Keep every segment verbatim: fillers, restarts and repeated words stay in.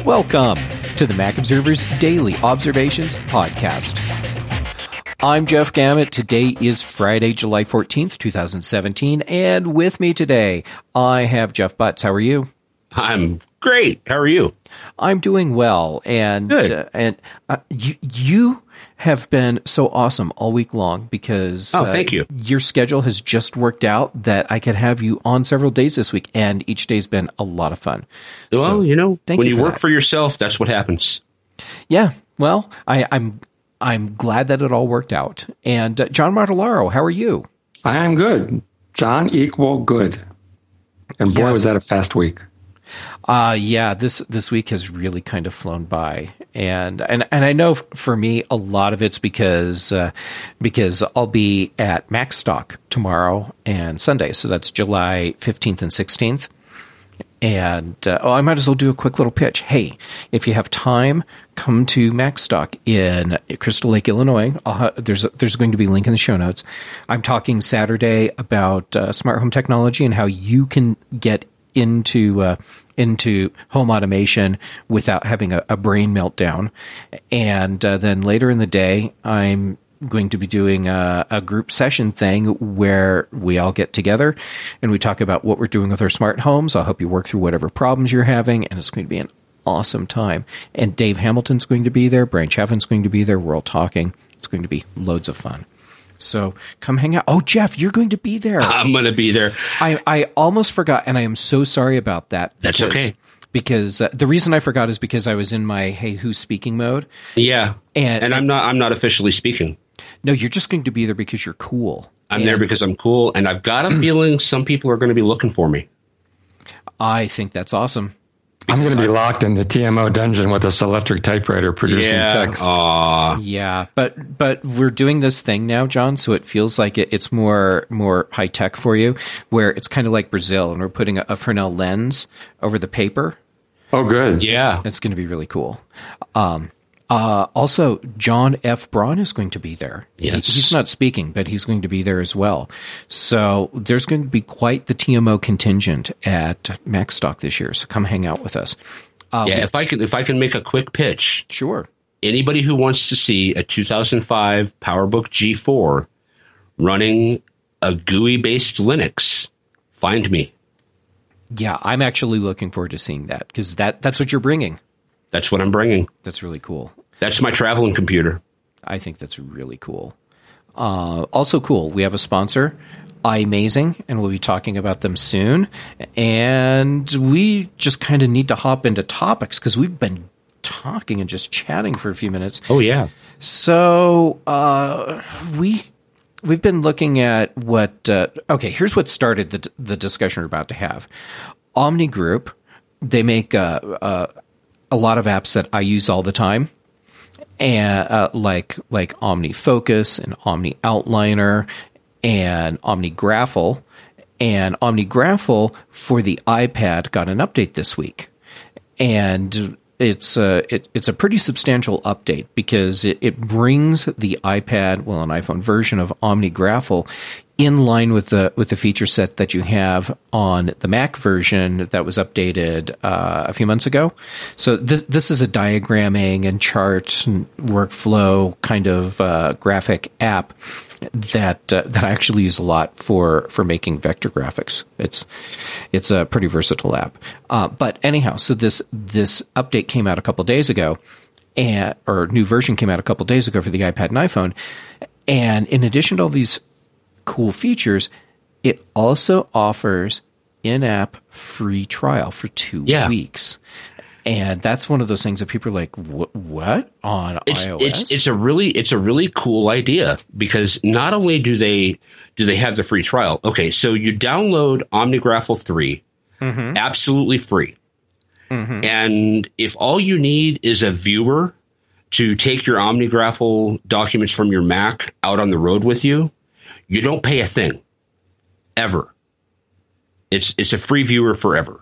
Welcome to the Mac Observer's Daily Observations Podcast. I'm Jeff Gamet. Today is Friday, July fourteenth, twenty seventeen, and with me today, I have Jeff Butts. How are you? I'm great. How are you? I'm doing well, and uh, and uh, you, you have been so awesome all week long because oh, thank you. Uh, your schedule has just worked out that I could have you on several days this week, and each day's been a lot of fun. Well, so, you know, when you you for work that. for yourself, that's what happens. Yeah. Well, I, I'm I'm glad that it all worked out. And uh, John Martellaro, how are you? I am good. John equal good. And boy, Yes. was that a fast week. Uh, yeah, this this week has really kind of flown by, and and and I know for me a lot of it's because uh, because I'll be at MacStock tomorrow and Sunday, so that's July fifteenth and sixteenth. And uh, oh, I might as well do a quick little pitch. Hey, if you have time, come to MacStock in Crystal Lake, Illinois. I'll ha- there's a, there's going to be a link in the show notes. I'm talking Saturday about uh, smart home technology and how you can get into uh, into home automation without having a, a brain meltdown. And uh, then later in the day, I'm going to be doing a, a group session thing where we all get together and we talk about what we're doing with our smart homes. I'll help you work through whatever problems you're having, and it's going to be an awesome time. And Dave Hamilton's going to be there. Brian Chaffin's going to be there. We're all talking. It's going to be loads of fun. So come hang out. Oh, Jeff, you're going to be there. I'm going to be there. I, I almost forgot, and I am so sorry about that. That's because, okay. Because uh, the reason I forgot is because I was in my Hey Who's Speaking mode. Yeah. And, and I'm not I'm not officially speaking. No, you're just going to be there because you're cool. I'm and there because I'm cool, and I've got a feeling some people are going to be looking for me. I think that's awesome. I'm going to be locked in the T M O dungeon with this electric typewriter producing yeah. text. Aw. Yeah, but but we're doing this thing now, John, so it feels like it, it's more more high tech for you, where it's kind of like Brazil, and we're putting a, a Fresnel lens over the paper. Oh, good. Yeah. It's going to be really cool. Um, uh, also, John F. Braun is going to be there. Yes. He, he's not speaking, but he's going to be there as well. So there's going to be quite the T M O contingent at MacStock this year. So come hang out with us. Uh, Yeah, we- if I can if I can make a quick pitch. Sure. Anybody who wants to see a two thousand five PowerBook G four running a G U I-based Linux, find me. Yeah, I'm actually looking forward to seeing that because that, that's what you're bringing. That's what I'm bringing. That's really cool. That's my traveling computer. I think that's really cool. Uh, also cool, we have a sponsor, iMazing, and we'll be talking about them soon. And we just kind of need to hop into topics because we've been talking and just chatting for a few minutes. Oh, yeah. So uh, we we've been looking at what. Uh, okay, here's what started the the discussion we're about to have. Omni Group, they make uh, uh, a lot of apps that I use all the time, and uh, like like OmniFocus and Omni Outliner and OmniGraffle, and OmniGraffle for the iPad got an update this week, and it's a it, it's a pretty substantial update because it, it brings the iPad, well, an iPhone version of OmniGraffle in line with the with the feature set that you have on the Mac version that was updated uh, a few months ago. So this this is a diagramming and chart and workflow kind of uh, graphic app that uh, that I actually use a lot for for making vector graphics. It's it's a pretty versatile app. Uh, but anyhow, so this this update came out a couple days ago, and or new version came out a couple days ago for the iPad and iPhone. And in addition to all these cool features, it also offers in-app free trial for two Yeah. weeks. And that's one of those things that people are like, what, what? On It's, iOS? it's it's a really it's a really cool idea because not only do they do they have the free trial. Okay, so you download OmniGraffle three, Mm-hmm. absolutely free. Mm-hmm. And if all you need is a viewer to take your OmniGraffle documents from your Mac out on the road with you, you don't pay a thing, ever. It's it's a free viewer forever.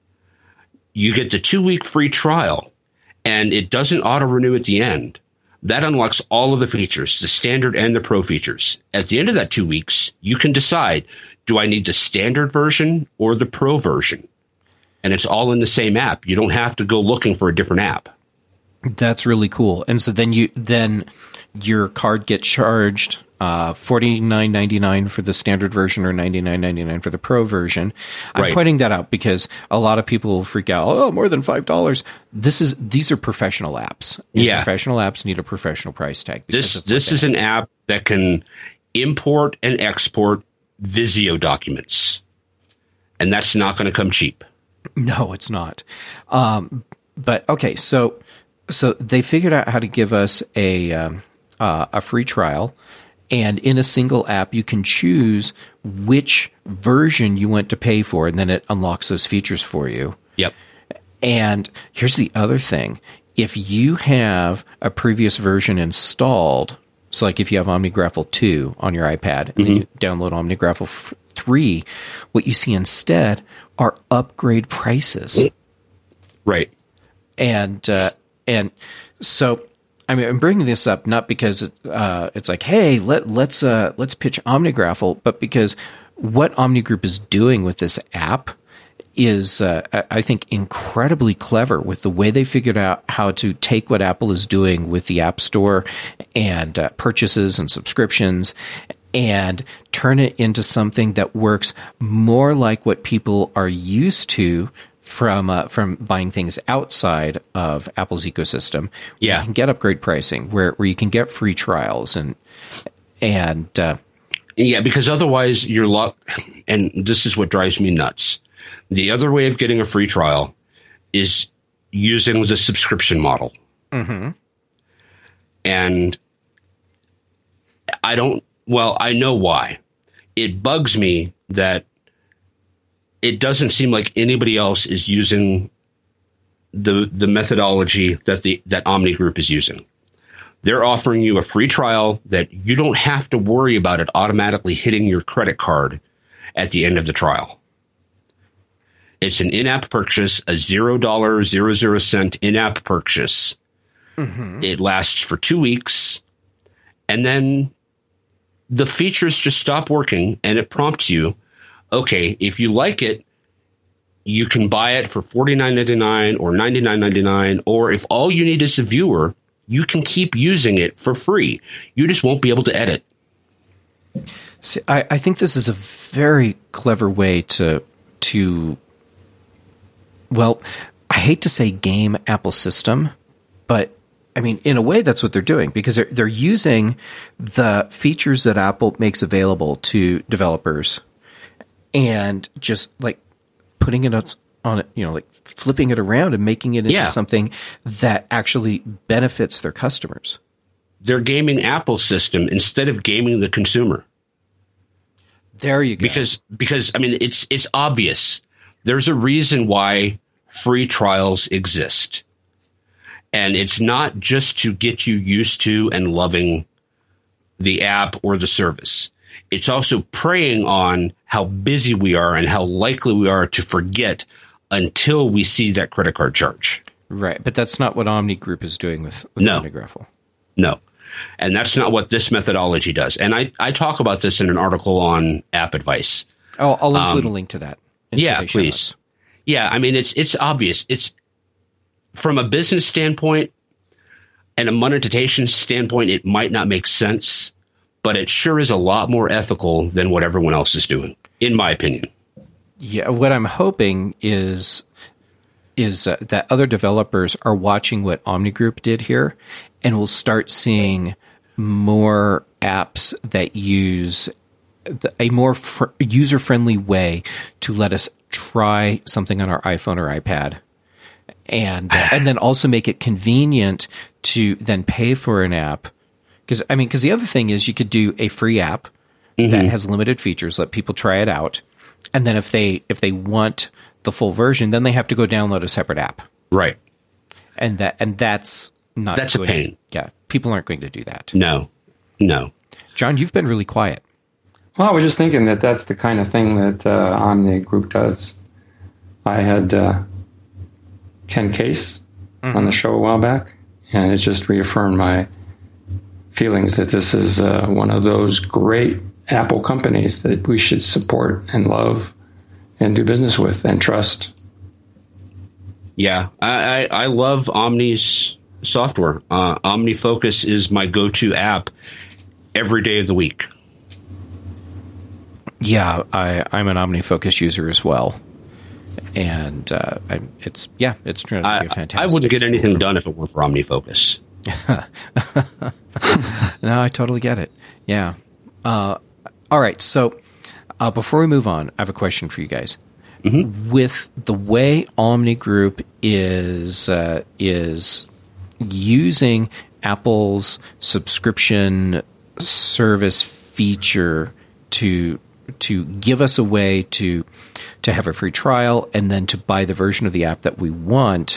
You get the two-week free trial, and it doesn't auto-renew at the end. That unlocks all of the features, the standard and the pro features. At the end of that two weeks, you can decide, do I need the standard version or the pro version? and it's all in the same app. You don't have to go looking for a different app. That's really cool. And so then you then your card gets charged uh, forty-nine ninety-nine for the standard version or ninety-nine ninety-nine for the pro version. I'm Right. pointing that out because a lot of people will freak out. Oh, more than five dollars. This is these are professional apps. And Yeah. professional apps need a professional price tag. because This of what this they is an app that can import and export Visio documents, and that's not going to come cheap. No, it's not. Um, but okay, so so they figured out how to give us a um, uh, a free trial, and in a single app, you can choose which version you want to pay for, and then it unlocks those features for you. Yep. And here's the other thing: if you have a previous version installed, so like if you have OmniGraffle two on your iPad and then you download OmniGraffle three, what you see instead are upgrade prices. Right. And uh, and so I mean, I'm bringing this up not because uh, it's like, hey, let let's uh, let's pitch OmniGraffle, but because what OmniGroup is doing with this app is, uh, I think, incredibly clever with the way they figured out how to take what Apple is doing with the App Store and uh, purchases and subscriptions and turn it into something that works more like what people are used to from uh, from buying things outside of Apple's ecosystem. Yeah. You can get upgrade pricing where, where you can get free trials and and uh, Yeah, because otherwise you're locked. And this is what drives me nuts. The other way of getting a free trial is using the subscription model. Mm-hmm. And I don't, well, I know why. It bugs me that it doesn't seem like anybody else is using the the methodology that the that Omni Group is using. They're offering you a free trial that you don't have to worry about it automatically hitting your credit card at the end of the trial. It's an in-app purchase, a zero dollar zero zero cent in-app purchase. Mm-hmm. It lasts for two weeks, and then the features just stop working, and it prompts you, okay, if you like it, you can buy it for forty-nine ninety-nine or ninety-nine ninety-nine, or if all you need is a viewer, you can keep using it for free. You just won't be able to edit. See, I, I think this is a very clever way to to well, I hate to say game Apple system, but I mean, in a way, that's what they're doing because they're they're using the features that Apple makes available to developers and just like putting it on it, you know, like flipping it around and making it into Yeah. something that actually benefits their customers. They're gaming Apple's system instead of gaming the consumer. There you go. Because because I mean, it's it's obvious. There's a reason why free trials exist. And it's not just to get you used to and loving the app or the service. It's also preying on how busy we are and how likely we are to forget until we see that credit card charge. Right, but that's not what Omni Group is doing with, with No. OmniGraffle. No. And that's not what this methodology does. And I, I talk about this in an article on App Advice. Oh, I'll include a link to that. in Yeah, today's show please. notes. Yeah, I mean, it's it's obvious. It's from a business standpoint and a monetization standpoint, it might not make sense, but it sure is a lot more ethical than what everyone else is doing, in my opinion. Yeah, what I'm hoping is is uh, that other developers are watching what Omni Group did here, and will start seeing more apps that use the, a more fr- user-friendly way to let us try something on our iPhone or iPad, and uh, and then also make it convenient to then pay for an app. Because I mean, because the other thing is you could do a free app Mm-hmm. that has limited features, let people try it out, and then if they if they want the full version, then they have to go download a separate app, Right. and that and that's not That's a going- pain. Yeah, people aren't going to do that. No. No. John, you've been really quiet. Well, I was just thinking that that's the kind of thing that uh, Omni Group does. I had uh, Ken Case mm-hmm. on the show a while back, and it just reaffirmed my feelings that this is uh, one of those great Apple companies that we should support and love and do business with and trust. Yeah, I, I, I love Omni's software. Uh, OmniFocus is my go-to app every day of the week. Yeah, I, I'm an OmniFocus user as well. And uh, I, it's, yeah, it's turned out to be a fantastic. I wouldn't get anything done if it weren't for OmniFocus. No, I totally get it. Yeah. Uh, all right. So uh, before we move on, I have a question for you guys. Mm-hmm. With the way Omni Group is uh, is using Apple's subscription service feature to to give us a way to to have a free trial and then to buy the version of the app that we want,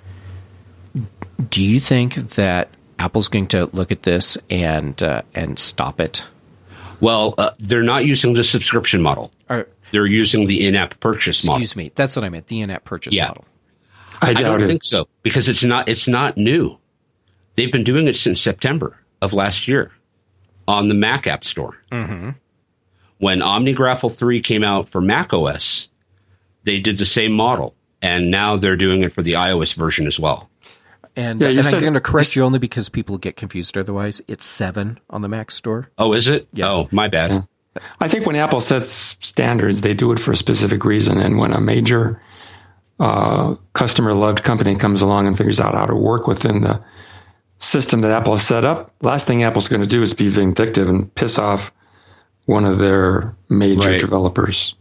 do you think that Apple's going to look at this and uh, and stop it? Well, uh, they're not using the subscription model. Or, they're using the in-app purchase model. Excuse me, that's what I meant. The in-app purchase yeah. model. I, I doubt don't it. think so because it's not it's not new. They've been doing it since September of last year on the Mac App Store. Mm-hmm. When OmniGraffle three came out for macOS, they did the same model, and now they're doing it for the iOS version as well. And, Yeah, you and said- I'm going to correct you you only because people get confused otherwise. It's seven on the Mac store. Oh, is it? Yeah. Oh, my bad. Yeah. I think when Apple sets standards, they do it for a specific reason. And when a major uh, customer-loved company comes along and figures out how to work within the system that Apple has set up, last thing Apple's going to do is be vindictive and piss off one of their major Right. developers.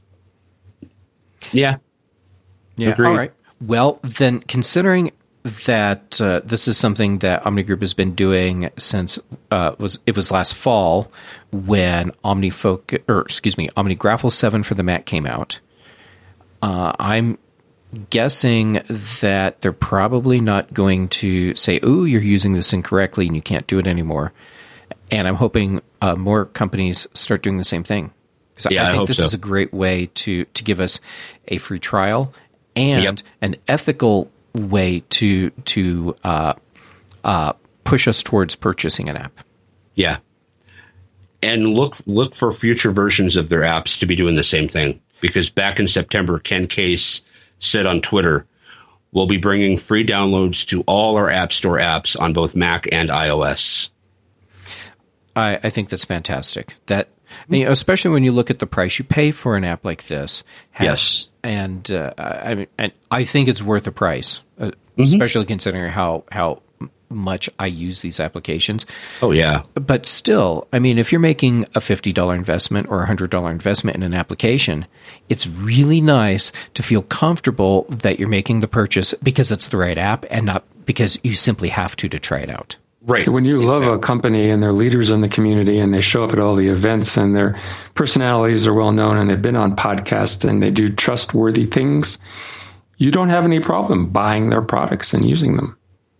Yeah. Yeah. Agreed. All right. Well, then, considering that uh, this is something that Omni Group has been doing since uh, was it was last fall when OmniFocus, or excuse me, OmniGraffle seven for the Mac came out. Uh, I'm guessing that they're probably not going to say, "Oh, you're using this incorrectly and you can't do it anymore." And I'm hoping uh, more companies start doing the same thing. Because Yeah, I I think hope this so. is a great way to, to give us a free trial and Yep. an ethical way to to uh, uh, push us towards purchasing an app. Yeah. And look look for future versions of their apps to be doing the same thing. Because back in September, Ken Case said on Twitter, we'll be bringing free downloads to all our App Store apps on both Mac and iOS. I, I think that's fantastic. That you know, especially when you look at the price you pay for an app like this. Have- Yes. and uh, I mean, and I think it's worth the price, uh, especially considering how how much I use these applications. Oh, yeah. But still, I mean, if you're making a fifty dollars investment or a one hundred dollars investment in an application, it's really nice to feel comfortable that you're making the purchase because it's the right app and not because you simply have to to try it out. Right. When you love a company and they're leaders in the community and they show up at all the events and their personalities are well known and they've been on podcasts and they do trustworthy things, you don't have any problem buying their products and using them.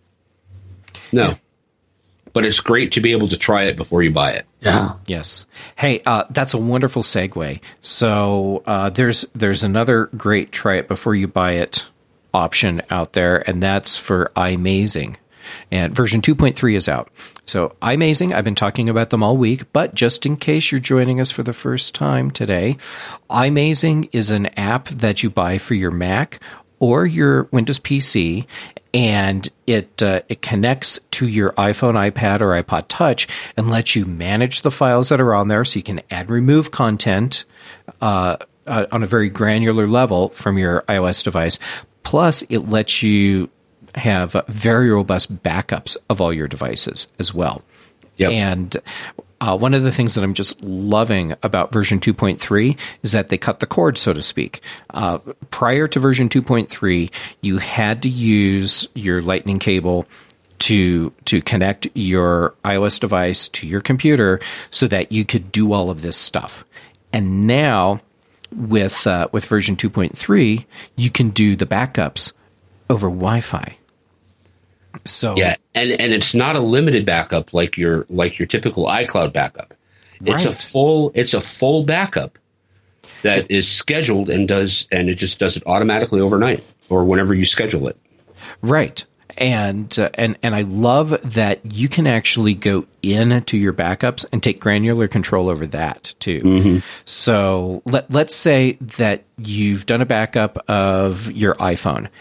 No. Yeah. But it's great to be able to try it before you buy it. Yeah. Yes. Hey, uh, that's a wonderful segue. So uh, there's there's another great try it before you buy it option out there, and that's for iMazing. And version two point three is out. So iMazing, I've been talking about them all week, but just in case you're joining us for the first time today, iMazing is an app that you buy for your Mac or your Windows P C, and it uh, it connects to your iPhone, iPad, or iPod Touch and lets you manage the files that are on there so you can add and remove content uh, uh, on a very granular level from your iOS device. Plus, it lets you have very robust backups of all your devices as well. Yep. And uh, one of the things that I'm just loving about version two point three is that they cut the cord, so to speak. Uh, prior to version two point three, you had to use your Lightning cable to to connect your iOS device to your computer so that you could do all of this stuff. And now, with uh, with version two point three, you can do the backups over Wi-Fi. So Yeah, and and it's not a limited backup like your like your typical iCloud backup. It's a Right. full it's a full backup that is scheduled and does and it just does it automatically overnight or whenever you schedule it. Right. And uh, and and I love that you can actually go into your backups and take granular control over that too. Mm-hmm. So let let's say that you've done a backup of your iPhone,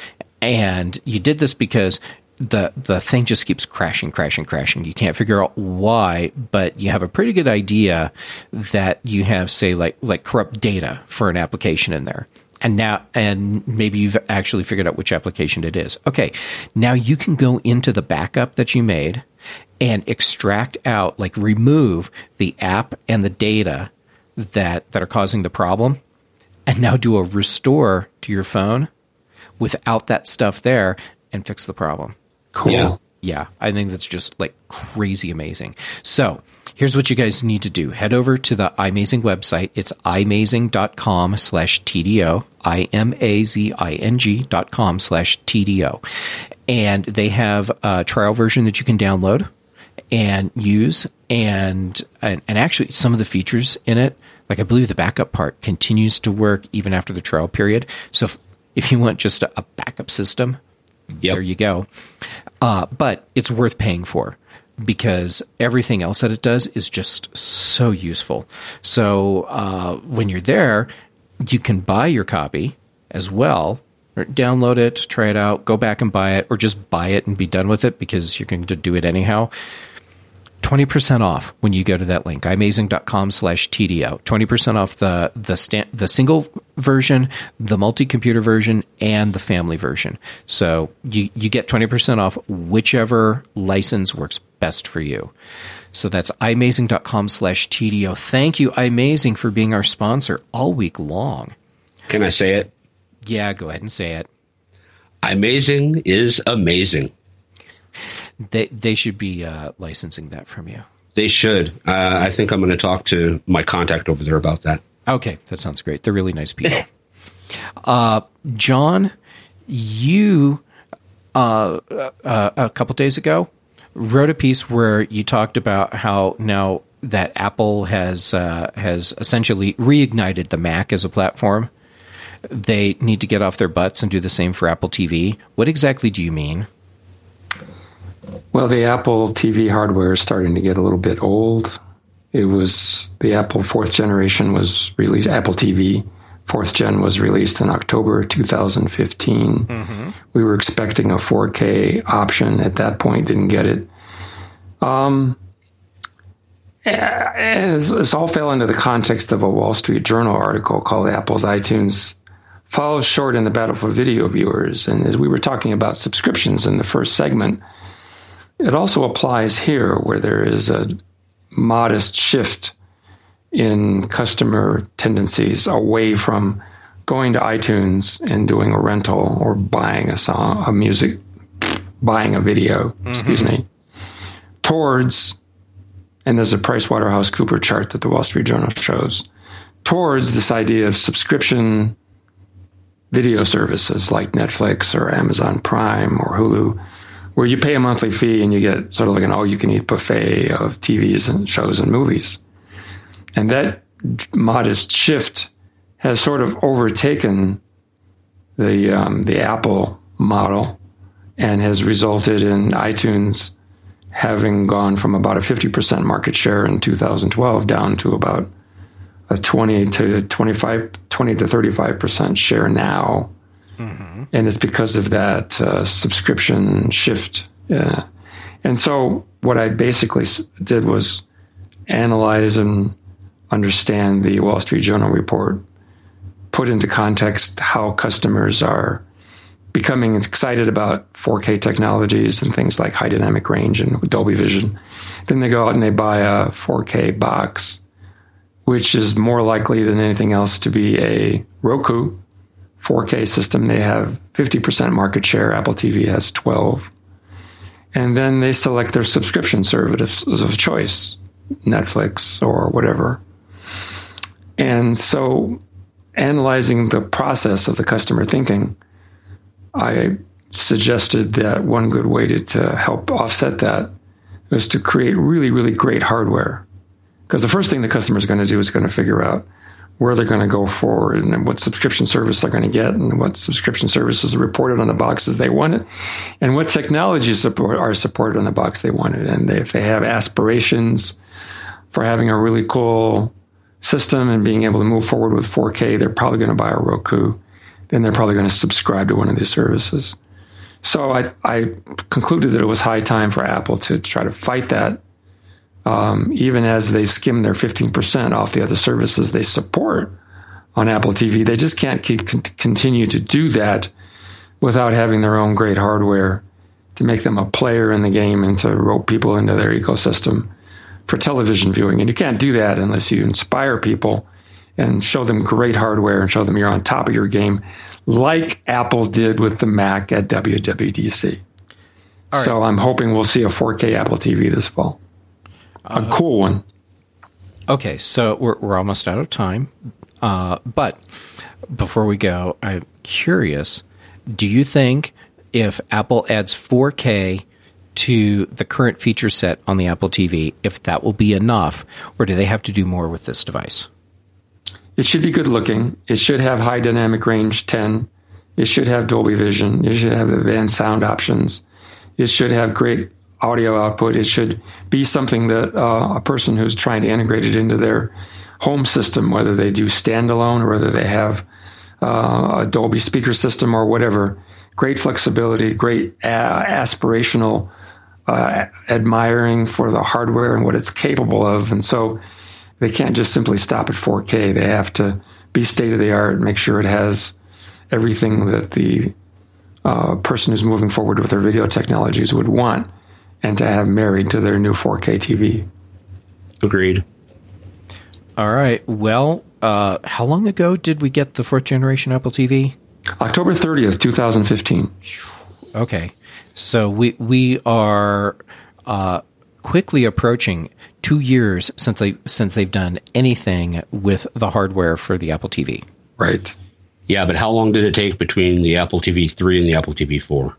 And you did this because the the thing just keeps crashing, crashing, crashing. You can't figure out why, but you have a pretty good idea that you have, say, like like corrupt data for an application in there. And now, and maybe you've actually figured out which application it is. Okay, now you can go into the backup that you made and extract out, like remove the app and the data that that are causing the problem, and now do a restore to your phone without that stuff there and fix the problem. Cool. Yeah. Yeah, I think that's just like crazy amazing. So here's what you guys need to do. Head over to the iMazing website. It's imazing.com slash TDO, I-M-A-Z-I-N-G dot com slash TDO. And they have a trial version that you can download and use. And, and, and actually some of the features in it, like I believe the backup part continues to work even after the trial period. So if, if you want just a, a backup system, Yep. there you go. Uh, but it's worth paying for because everything else that it does is just so useful. So uh, when you're there, you can buy your copy as well, or download it, try it out, go back and buy it, or just buy it and be done with it because you're going to do it anyhow. twenty percent off when you go to that link, imazing.com slash TDO. twenty percent off the the, sta- the single version, the multi-computer version, and the family version. So you, you get twenty percent off whichever license works best for you. So that's imazing.com slash TDO. Thank you, iMazing, for being our sponsor all week long. Can I say it? Yeah, go ahead and say it. iMazing is amazing. They they should be uh, licensing that from you. They should. Uh, I think I'm going to talk to my contact over there about that. Okay, that sounds great. They're really nice people. uh, John, you uh, uh, a couple days ago wrote a piece where you talked about how now that Apple has uh, has essentially reignited the Mac as a platform, they need to get off their butts and do the same for Apple T V. What exactly do you mean? Well, the Apple T V hardware is starting to get a little bit old. It was the Apple fourth generation was released. Apple T V fourth gen was released in October two thousand fifteen. Mm-hmm. We were expecting a four K option at that point, didn't get it. Um, this all fell into the context of a Wall Street Journal article called "Apple's iTunes Falls Short in the Battle for Video Viewers." And as we were talking about subscriptions in the first segment, it also applies here where there is a modest shift in customer tendencies away from going to iTunes and doing a rental or buying a song, a music, buying a video, mm-hmm. excuse me, towards, and there's a PricewaterhouseCoopers chart that the Wall Street Journal shows, towards this idea of subscription video services like Netflix or Amazon Prime or Hulu, where you pay a monthly fee and you get sort of like an all-you-can-eat buffet of T Vs and shows and movies. And that modest shift has sort of overtaken the um, the Apple model and has resulted in iTunes having gone from about a fifty percent market share in two thousand twelve down to about a twenty to twenty-five, twenty to thirty-five percent share now. Mm-hmm. And it's because of that uh, subscription shift. Yeah. And so what I basically did was analyze and understand the Wall Street Journal report, put into context how customers are becoming excited about four K technologies and things like high dynamic range and Dolby Vision. Then they go out and they buy a four K box, which is more likely than anything else to be a Roku four K system. They have fifty percent market share. Apple T V has twelve. And then they select their subscription service of choice, Netflix or whatever. And so analyzing the process of the customer thinking, I suggested that one good way to, to help offset that was to create really, really great hardware. Because the first thing the customer is going to do is going to figure out where they're going to go forward and what subscription service they're going to get and what subscription services are reported on the boxes they wanted and what technologies support, are supported on the box they wanted. And they, if they have aspirations for having a really cool system and being able to move forward with four K, they're probably going to buy a Roku. Then they're probably going to subscribe to one of these services. So I, I concluded that it was high time for Apple to try to fight that, um, even as they skim their fifteen percent off the other services they support on Apple T V. They just can't keep con- continue to do that without having their own great hardware to make them a player in the game and to rope people into their ecosystem for television viewing. And you can't do that unless you inspire people and show them great hardware and show them you're on top of your game, like Apple did with the Mac at W W D C. Right. So I'm hoping we'll see a four K Apple T V this fall. A uh, cool one. Okay, so we're we're almost out of time. Uh, but before we go, I'm curious, do you think if Apple adds four K to the current feature set on the Apple T V, if that will be enough, or do they have to do more with this device? It should be good looking. It should have high dynamic range ten. It should have Dolby Vision. It should have advanced sound options. It should have great audio output. It should be something that uh, a person who's trying to integrate it into their home system, whether they do standalone or whether they have uh, a Dolby speaker system or whatever, great flexibility, great uh, aspirational uh, admiring for the hardware and what it's capable of. And so they can't just simply stop at four K. They have to be state of the art, make sure it has everything that the uh, person who's moving forward with their video technologies would want, and to have married to their new four K T V. Agreed. All right. Well, uh, how long ago did we get the fourth generation Apple T V? October thirtieth, twenty fifteen. Okay. So we we are uh, quickly approaching two years since they since they've done anything with the hardware for the Apple T V. Right. Yeah, but how long did it take between the Apple T V three and the Apple T V four?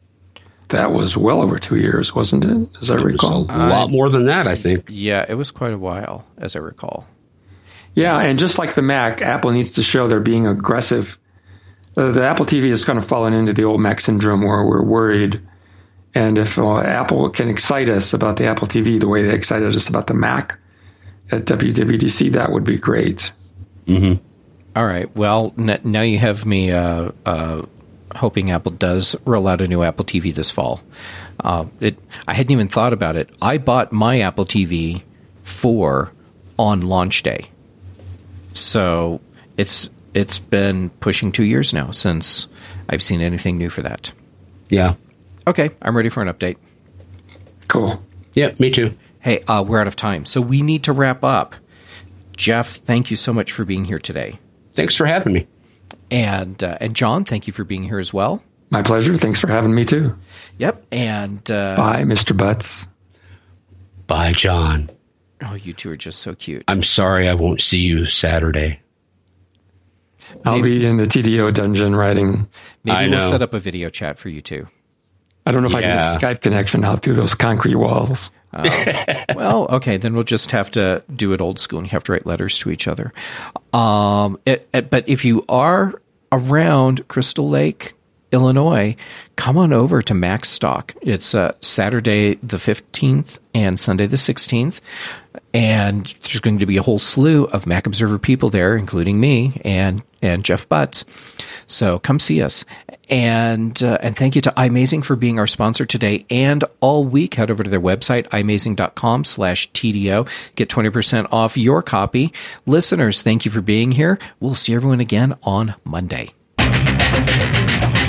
That was well over two years, wasn't it? As I it recall. Was a lot more than that, I think. Yeah, it was quite a while, as I recall. Yeah, and just like the Mac, Apple needs to show they're being aggressive. Uh, the Apple T V has kind of fallen into the old Mac syndrome where we're worried. And if uh, Apple can excite us about the Apple T V the way they excited us about the Mac at W W D C, that would be great. Mm-hmm. All right. Well, n- now you have me uh, uh, hoping Apple does roll out a new Apple T V this fall. Uh, it. I hadn't even thought about it. I bought my Apple T V four on launch day. So it's it's been pushing two years now since I've seen anything new for that. Yeah. Okay, I'm ready for an update. Cool. Yeah, me too. Hey, uh, we're out of time, so we need to wrap up. Jeff, thank you so much for being here today. Thanks for having me. And uh, and John, thank you for being here as well. My pleasure. Thanks for having me too. Yep. And uh, bye, Mister Butts. Bye, John. Oh, you two are just so cute. I'm sorry I won't see you Saturday. I'll maybe, be in the T D O dungeon writing. Maybe I we'll know. set up a video chat for you two. I don't know if Yeah. I can get a Skype connection out through those concrete walls. Oh. Well, okay, then we'll just have to do it old school and you have to write letters to each other. Um, it, it, but if you are around Crystal Lake, Illinois, come on over to Macstock. It's uh, Saturday the fifteenth and Sunday the sixteenth. And there's going to be a whole slew of Mac Observer people there, including me and, and Jeff Butts. So come see us. And uh, and thank you to iMazing for being our sponsor today and all week. Head over to their website, imazing.com slash TDO. Get twenty percent off your copy. Listeners, thank you for being here. We'll see everyone again on Monday.